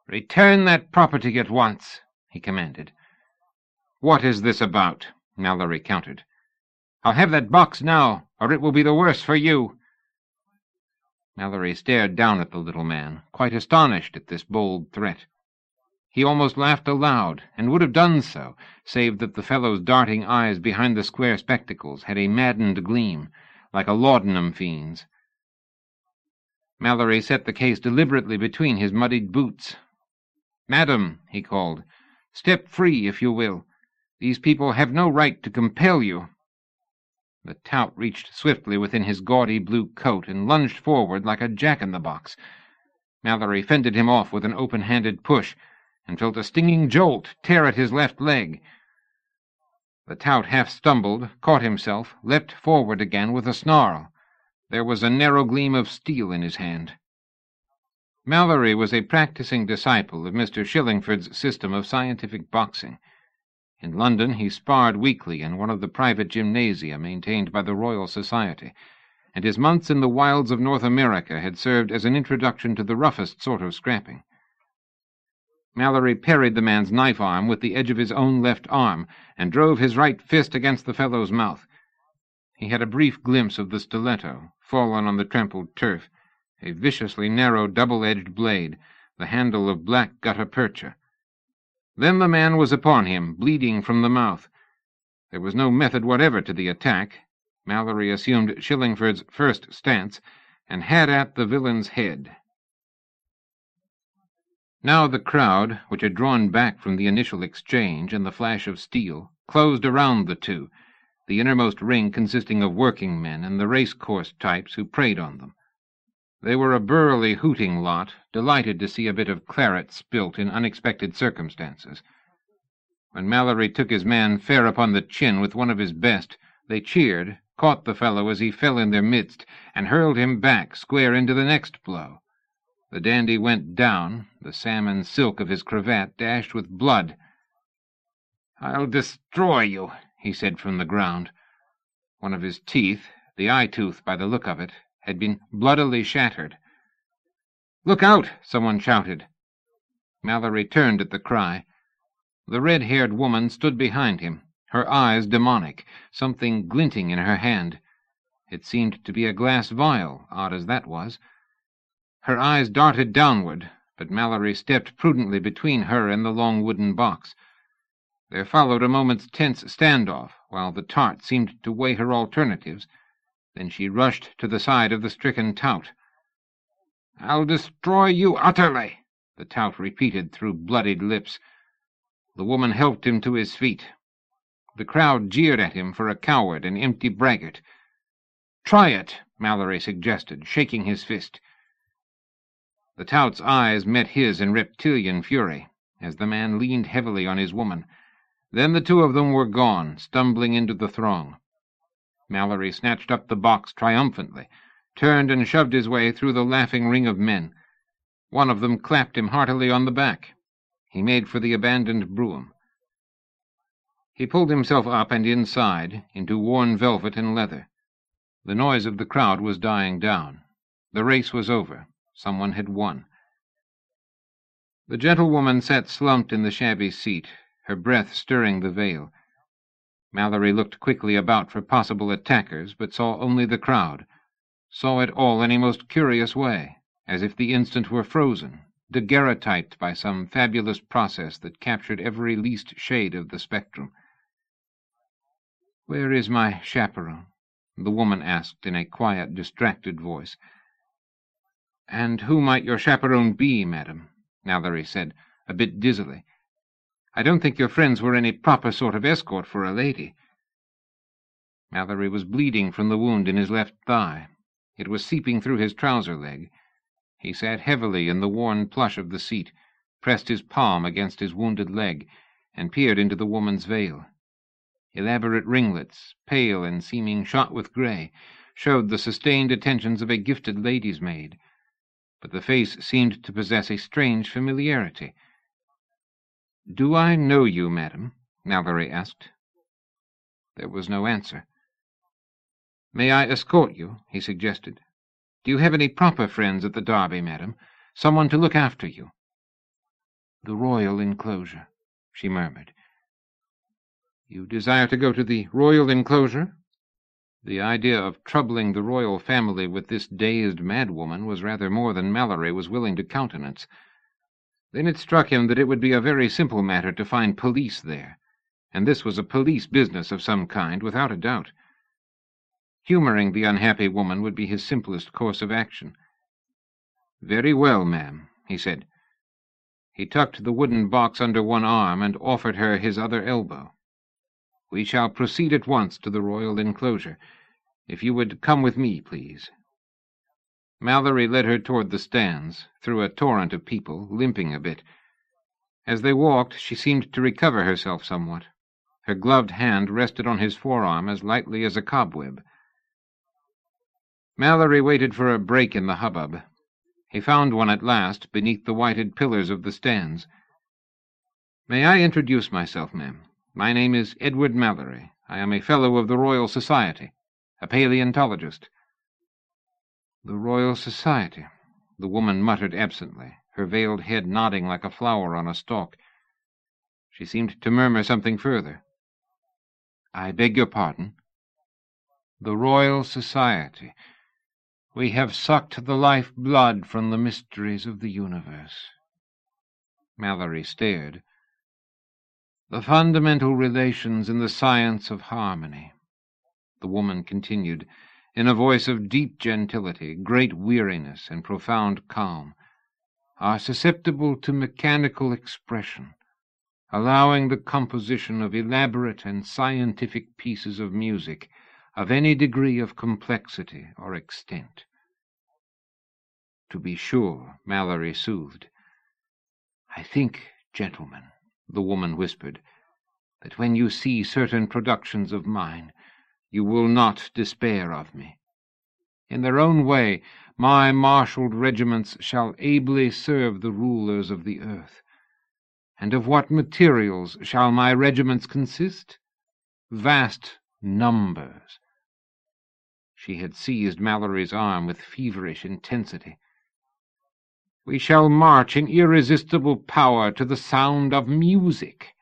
"Return that property at once," he commanded. "What is this about?" Mallory countered. "I'll have that box now, or it will be the worse for you." Mallory stared down at the little man, quite astonished at this bold threat. He almost laughed aloud, and would have done so, save that the fellow's darting eyes behind the square spectacles had a maddened gleam, like a laudanum fiend's. Mallory set the case deliberately between his muddied boots. "Madam," he called, "step free, if you will. These people have no right to compel you." The tout reached swiftly within his gaudy blue coat and lunged forward like a jack-in-the-box. Mallory fended him off with an open-handed push, and felt a stinging jolt tear at his left leg. The tout half stumbled, caught himself, leapt forward again with a snarl. There was a narrow gleam of steel in his hand. Mallory was a practising disciple of Mr. Shillingford's system of scientific boxing. In London he sparred weekly in one of the private gymnasia maintained by the Royal Society, and his months in the wilds of North America had served as an introduction to the roughest sort of scrapping. Mallory parried the man's knife arm with the edge of his own left arm, and drove his right fist against the fellow's mouth. He had a brief glimpse of the stiletto, fallen on the trampled turf, a viciously narrow double-edged blade, the handle of black gutta-percha. Then the man was upon him, bleeding from the mouth. There was no method whatever to the attack. Mallory assumed Shillingford's first stance, and had at the villain's head. Now the crowd, which had drawn back from the initial exchange and the flash of steel, closed around the two, the innermost ring consisting of working men and the race-course types who preyed on them. They were a burly, hooting lot, delighted to see a bit of claret spilt in unexpected circumstances. When Mallory took his man fair upon the chin with one of his best, they cheered, caught the fellow as he fell in their midst, and hurled him back square into the next blow. The dandy went down, the salmon silk of his cravat dashed with blood. "I'll destroy you," he said from the ground. One of his teeth, the eye-tooth by the look of it, had been bloodily shattered. "Look out!" someone shouted. Mallory turned at the cry. The red-haired woman stood behind him, her eyes demonic, something glinting in her hand. It seemed to be a glass vial, odd as that was. Her eyes darted downward, but Mallory stepped prudently between her and the long wooden box. There followed a moment's tense standoff, while the tart seemed to weigh her alternatives. Then she rushed to the side of the stricken tout. "I'll destroy you utterly," the tout repeated through bloodied lips. The woman helped him to his feet. The crowd jeered at him for a coward and empty braggart. "Try it," Mallory suggested, shaking his fist. The tout's eyes met his in reptilian fury, as the man leaned heavily on his woman. Then the two of them were gone, stumbling into the throng. Mallory snatched up the box triumphantly, turned and shoved his way through the laughing ring of men. One of them clapped him heartily on the back. He made for the abandoned brougham. He pulled himself up and inside, into worn velvet and leather. The noise of the crowd was dying down. The race was over. Someone had won. The gentlewoman sat slumped in the shabby seat, her breath stirring the veil. Mallory looked quickly about for possible attackers, but saw only the crowd, saw it all in a most curious way, as if the instant were frozen, daguerreotyped by some fabulous process that captured every least shade of the spectrum. "Where is my chaperone?" the woman asked in a quiet, distracted voice. "And who might your chaperone be, madam?" Mallory said, a bit dizzily. "I don't think your friends were any proper sort of escort for a lady." Mallory was bleeding from the wound in his left thigh. It was seeping through his trouser leg. He sat heavily in the worn plush of the seat, pressed his palm against his wounded leg, and peered into the woman's veil. Elaborate ringlets, pale and seeming shot with grey, showed the sustained attentions of a gifted lady's maid. But the face seemed to possess a strange familiarity. "Do I know you, madam?" Mallory asked. There was no answer. "May I escort you?" he suggested. "Do you have any proper friends at the Derby, madam? Someone to look after you?" "The royal enclosure," she murmured. "You desire to go to the royal enclosure?" The idea of troubling the royal family with this dazed madwoman was rather more than Mallory was willing to countenance. Then it struck him that it would be a very simple matter to find police there, and this was a police business of some kind, without a doubt. Humoring the unhappy woman would be his simplest course of action. "Very well, ma'am," he said. He tucked the wooden box under one arm and offered her his other elbow. "We shall proceed at once to the royal enclosure. If you would come with me, please." Mallory led her toward the stands, through a torrent of people, limping a bit. As they walked, she seemed to recover herself somewhat. Her gloved hand rested on his forearm as lightly as a cobweb. Mallory waited for a break in the hubbub. He found one at last, beneath the whited pillars of the stands. "May I introduce myself, ma'am? My name is Edward Mallory. I am a Fellow of the Royal Society, a paleontologist." "The Royal Society," the woman muttered absently, her veiled head nodding like a flower on a stalk. She seemed to murmur something further. "I beg your pardon?" "The Royal Society. We have sucked the life-blood from the mysteries of the universe." Mallory stared. "The fundamental relations in the science of harmony," the woman continued, in a voice of deep gentility, great weariness, and profound calm, "are susceptible to mechanical expression, allowing the composition of elaborate and scientific pieces of music of any degree of complexity or extent." "To be sure," Mallory soothed. "I think, gentlemen," the woman whispered, "that when you see certain productions of mine, you will not despair of me. In their own way, my marshalled regiments shall ably serve the rulers of the earth. And of what materials shall my regiments consist? Vast numbers." She had seized Mallory's arm with feverish intensity. "We shall march in irresistible power to the sound of music."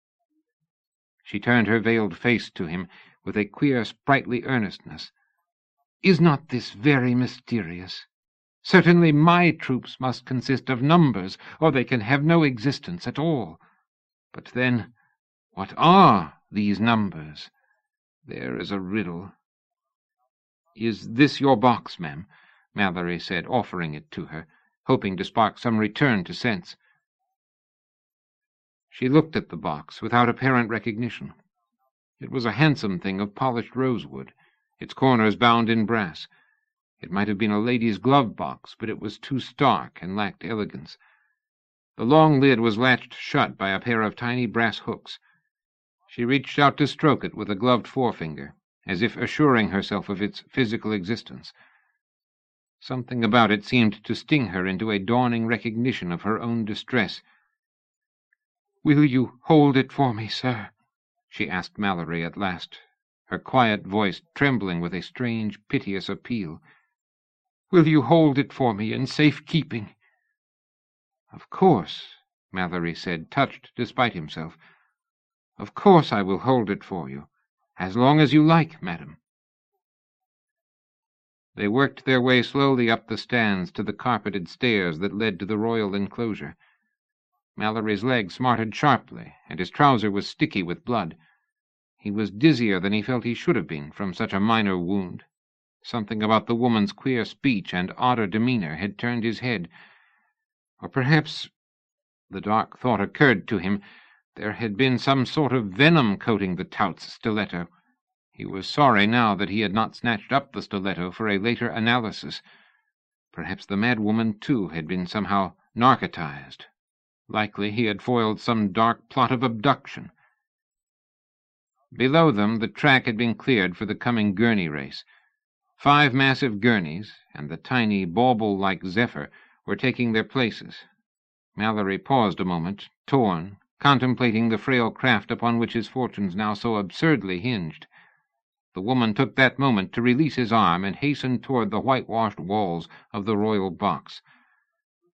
She turned her veiled face to him with a queer, sprightly earnestness. "Is not this very mysterious? Certainly my troops must consist of numbers, or they can have no existence at all. But then, what are these numbers? There is a riddle." "Is this your box, ma'am?" Mallory said, offering it to her, hoping to spark some return to sense. She looked at the box without apparent recognition. It was a handsome thing of polished rosewood, its corners bound in brass. It might have been a lady's glove-box, but it was too stark and lacked elegance. The long lid was latched shut by a pair of tiny brass hooks. She reached out to stroke it with a gloved forefinger, as if assuring herself of its physical existence. Something about it seemed to sting her into a dawning recognition of her own distress. "Will you hold it for me, sir?" she asked Mallory at last, her quiet voice trembling with a strange, piteous appeal. "Will you hold it for me in safe keeping?" "Of course," Mallory said, touched despite himself. "Of course I will hold it for you, as long as you like, madam." They worked their way slowly up the stands to the carpeted stairs that led to the royal enclosure. Mallory's leg smarted sharply, and his trouser was sticky with blood. He was dizzier than he felt he should have been from such a minor wound. Something about the woman's queer speech and odder demeanor had turned his head. Or perhaps, the dark thought occurred to him, there had been some sort of venom coating the tout's stiletto. He was sorry now that he had not snatched up the stiletto for a later analysis. Perhaps the madwoman, too, had been somehow narcotized. Likely he had foiled some dark plot of abduction. Below them, the track had been cleared for the coming gurney race. 5 massive gurneys, and the tiny, bauble-like Zephyr, were taking their places. Mallory paused a moment, torn, contemplating the frail craft upon which his fortunes now so absurdly hinged. The woman took that moment to release his arm and hasten toward the whitewashed walls of the royal box.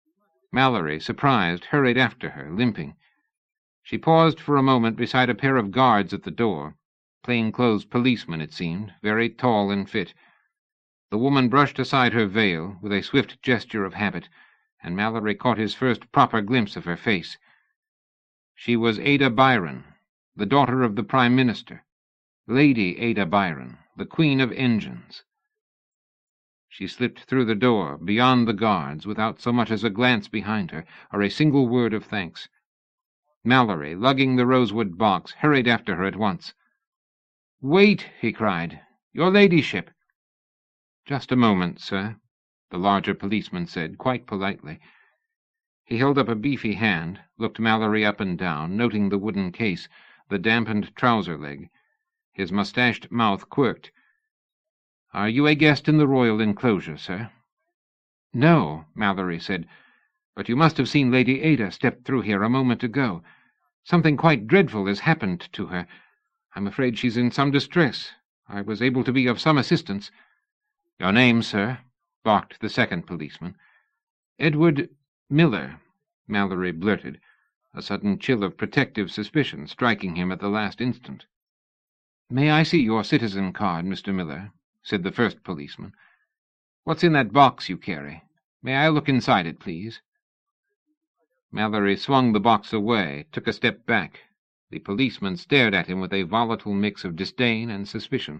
Mallory, surprised, hurried after her, limping. She paused for a moment beside a pair of guards at the door. Plain-clothes policemen, it seemed, very tall and fit. The woman brushed aside her veil with a swift gesture of habit, and Mallory caught his first proper glimpse of her face. She was Ada Byron, the daughter of the Prime Minister, Lady Ada Byron, the Queen of Engines. She slipped through the door, beyond the guards, without so much as a glance behind her, or a single word of thanks. Mallory, lugging the rosewood box, hurried after her at once. "Wait!" he cried. "Your ladyship!" "Just a moment, sir," the larger policeman said, quite politely. He held up a beefy hand, looked Mallory up and down, noting the wooden case, the dampened trouser leg. His mustached mouth quirked. "Are you a guest in the royal enclosure, sir?" "No," Mallory said, "but you must have seen Lady Ada step through here a moment ago. Something quite dreadful has happened to her. I'm afraid she's in some distress. I was able to be of some assistance." "Your name, sir?" barked the second policeman. "Edward Miller," Mallory blurted, a sudden chill of protective suspicion striking him at the last instant. "May I see your citizen card, Mr. Miller?" said the first policeman. "What's in that box you carry? May I look inside it, please?" Mallory swung the box away, took a step back. The policeman stared at him with a volatile mix of disdain and suspicion.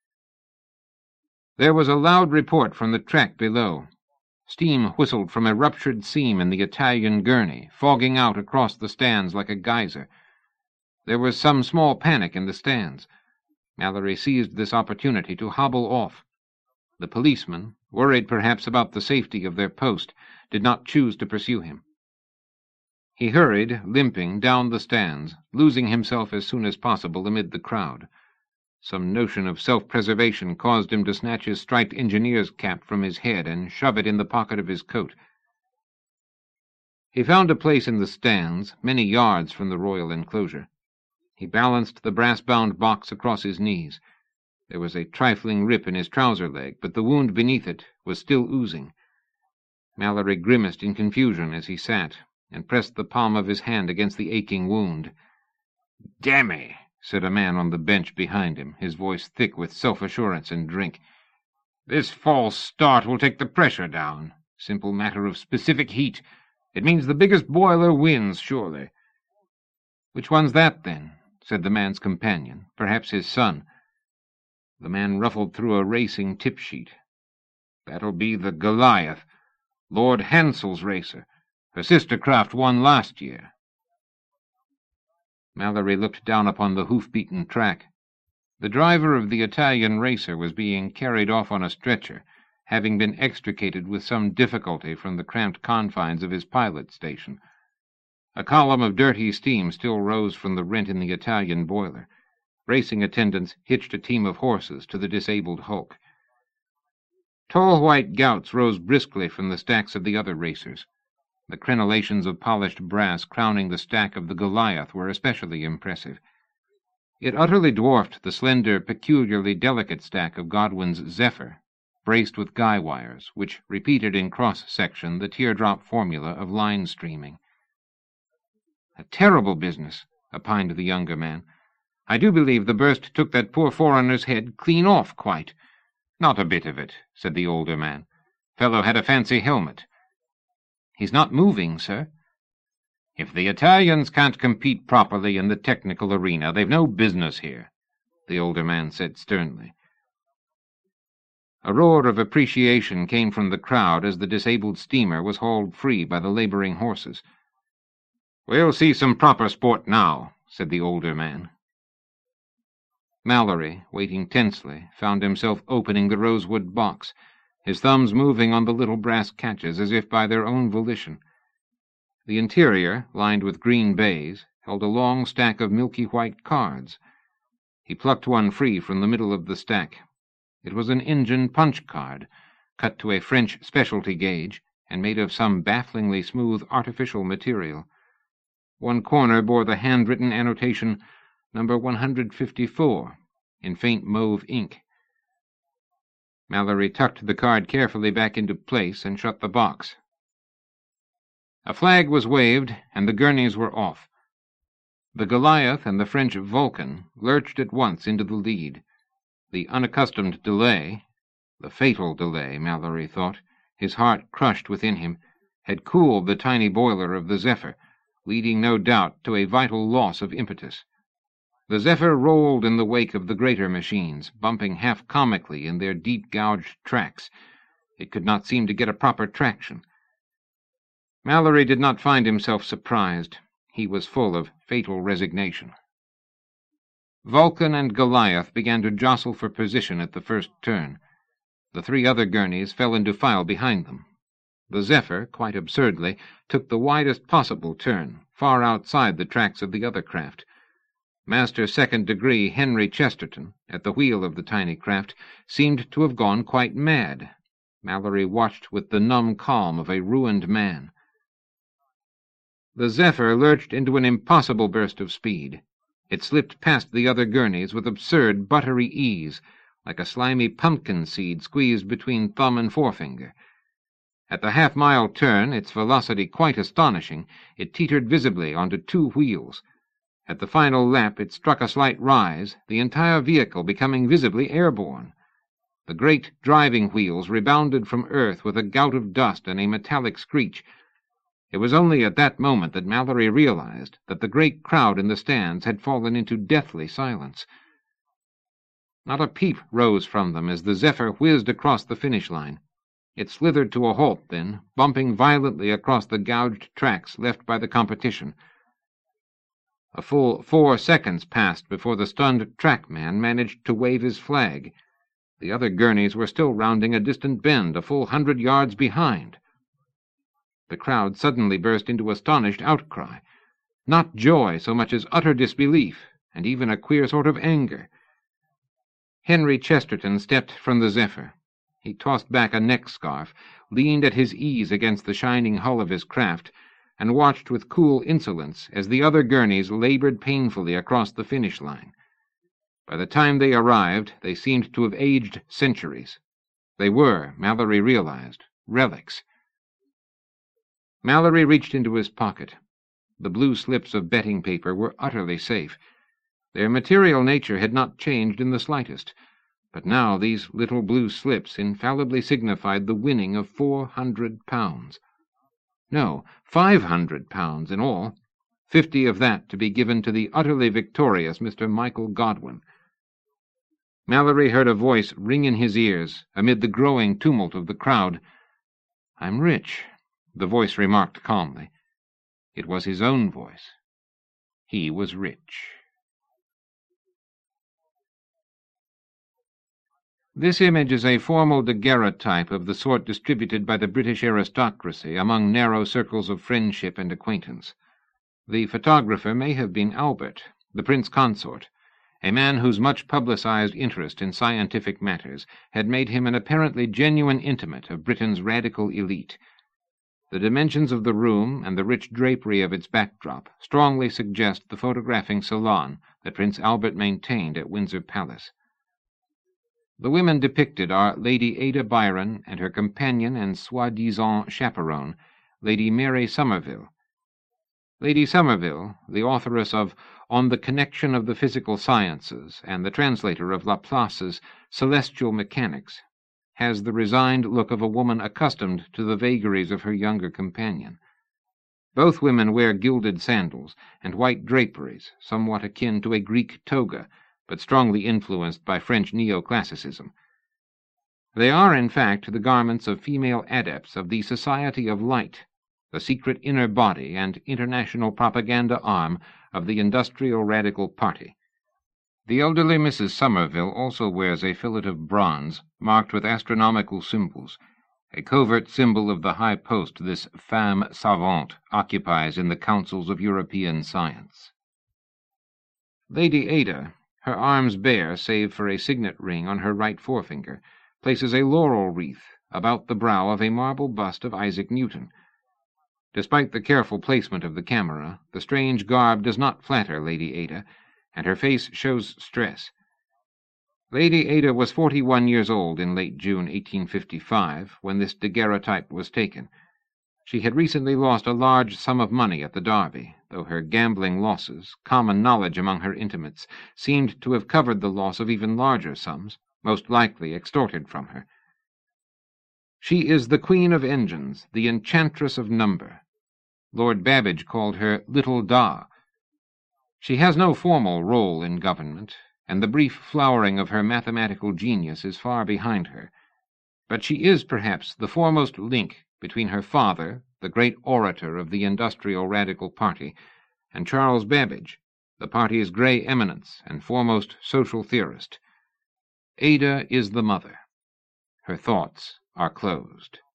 There was a loud report from the track below. Steam whistled from a ruptured seam in the Italian gurney, fogging out across the stands like a geyser. There was some small panic in the stands. Mallory seized this opportunity to hobble off. The policemen, worried perhaps about the safety of their post, did not choose to pursue him. He hurried, limping, down the stands, losing himself as soon as possible amid the crowd. Some notion of self-preservation caused him to snatch his striped engineer's cap from his head and shove it in the pocket of his coat. He found a place in the stands, many yards from the royal enclosure. He balanced the brass-bound box across his knees. There was a trifling rip in his trouser leg, but the wound beneath it was still oozing. Mallory grimaced in confusion as he sat, and pressed the palm of his hand against the aching wound. "Damme," said a man on the bench behind him, his voice thick with self-assurance and drink. "This false start will take the pressure down. Simple matter of specific heat. It means the biggest boiler wins, surely." "Which one's that, then?" said the man's companion, perhaps his son. The man ruffled through a racing tip-sheet. "That'll be the Goliath, Lord Hansel's racer. Her sister craft won last year." Mallory looked down upon the hoof-beaten track. The driver of the Italian racer was being carried off on a stretcher, having been extricated with some difficulty from the cramped confines of his pilot station. A column of dirty steam still rose from the rent in the Italian boiler. Racing attendants hitched a team of horses to the disabled hulk. Tall white gouts rose briskly from the stacks of the other racers. The crenellations of polished brass crowning the stack of the Goliath were especially impressive. It utterly dwarfed the slender, peculiarly delicate stack of Godwin's Zephyr, braced with guy wires, which repeated in cross-section the teardrop formula of line streaming. "A terrible business," opined the younger man. "I do believe the burst took that poor foreigner's head clean off, quite." "Not a bit of it," said the older man. "Fellow had a fancy helmet." "He's not moving, sir." "If the Italians can't compete properly in the technical arena, they've no business here," the older man said sternly. A roar of appreciation came from the crowd as the disabled steamer was hauled free by the laboring horses. "We'll see some proper sport now," said the older man. Mallory, waiting tensely, found himself opening the rosewood box, his thumbs moving on the little brass catches as if by their own volition. The interior, lined with green baize, held a long stack of milky white cards. He plucked one free from the middle of the stack. It was an engine punch card, cut to a French specialty gauge, and made of some bafflingly smooth artificial material. One corner bore the handwritten annotation, "Number 154, in faint mauve ink. Mallory tucked the card carefully back into place and shut the box. A flag was waved, and the gurneys were off. The Goliath and the French Vulcan lurched at once into the lead. The unaccustomed delay, the fatal delay, Mallory thought, his heart crushed within him, had cooled the tiny boiler of the Zephyr, leading no doubt to a vital loss of impetus. The Zephyr rolled in the wake of the greater machines, bumping half comically in their deep-gouged tracks. It could not seem to get a proper traction. Mallory did not find himself surprised. He was full of fatal resignation. Vulcan and Goliath began to jostle for position at the first turn. The three other gurneys fell into file behind them. The Zephyr, quite absurdly, took the widest possible turn, far outside the tracks of the other craft. Master Second-Degree Henry Chesterton, at the wheel of the tiny craft, seemed to have gone quite mad. Mallory watched with the numb calm of a ruined man. The Zephyr lurched into an impossible burst of speed. It slipped past the other gurneys with absurd, buttery ease, like a slimy pumpkin seed squeezed between thumb and forefinger. At the half-mile turn, its velocity quite astonishing, it teetered visibly onto two wheels. At the final lap, it struck a slight rise, the entire vehicle becoming visibly airborne. The great driving wheels rebounded from earth with a gout of dust and a metallic screech. It was only at that moment that Mallory realized that the great crowd in the stands had fallen into deathly silence. Not a peep rose from them as the Zephyr whizzed across the finish line. It slithered to a halt then, bumping violently across the gouged tracks left by the competition. A full 4 seconds passed before the stunned trackman managed to wave his flag. The other gurneys were still rounding a distant bend a full 100 yards behind. The crowd suddenly burst into astonished outcry. Not joy so much as utter disbelief, and even a queer sort of anger. Henry Chesterton stepped from the Zephyr. He tossed back a neck-scarf, leaned at his ease against the shining hull of his craft, and watched with cool insolence as the other gurneys labored painfully across the finish line. By the time they arrived, they seemed to have aged centuries. They were, Mallory realized, relics. Mallory reached into his pocket. The blue slips of betting paper were utterly safe. Their material nature had not changed in the slightest, but now these little blue slips infallibly signified the winning of £400. No, £500 in all, 50 of that to be given to the utterly victorious Mr. Michael Godwin. Mallory heard a voice ring in his ears amid the growing tumult of the crowd. "I'm rich," the voice remarked calmly. It was his own voice. He was rich. This image is a formal daguerreotype of the sort distributed by the British aristocracy among narrow circles of friendship and acquaintance. The photographer may have been Albert, the Prince Consort, a man whose much publicized interest in scientific matters had made him an apparently genuine intimate of Britain's radical elite. The dimensions of the room and the rich drapery of its backdrop strongly suggest the photographing salon that Prince Albert maintained at Windsor Palace. The women depicted are Lady Ada Byron and her companion and soi-disant chaperone, Lady Mary Somerville. Lady Somerville, the authoress of On the Connection of the Physical Sciences and the translator of Laplace's Celestial Mechanics, has the resigned look of a woman accustomed to the vagaries of her younger companion. Both women wear gilded sandals and white draperies, somewhat akin to a Greek toga, but strongly influenced by French neoclassicism. They are, in fact, the garments of female adepts of the Society of Light, the secret inner body and international propaganda arm of the Industrial Radical Party. The elderly Mrs. Somerville also wears a fillet of bronze marked with astronomical symbols, a covert symbol of the high post this femme savante occupies in the councils of European science. Lady Ada, her arms bare save for a signet ring on her right forefinger, places a laurel wreath about the brow of a marble bust of Isaac Newton. Despite the careful placement of the camera, the strange garb does not flatter Lady Ada, and her face shows stress. Lady Ada was 41 years old in late June 1855, when this daguerreotype was taken. She had recently lost a large sum of money at the Derby, though her gambling losses, common knowledge among her intimates, seemed to have covered the loss of even larger sums, most likely extorted from her. She is the Queen of Engines, the Enchantress of Number. Lord Babbage called her Little Da. She has no formal role in government, and the brief flowering of her mathematical genius is far behind her. But she is perhaps the foremost link between her father, the great orator of the Industrial Radical Party, and Charles Babbage, the party's grey eminence and foremost social theorist. Ada is the mother. Her thoughts are closed.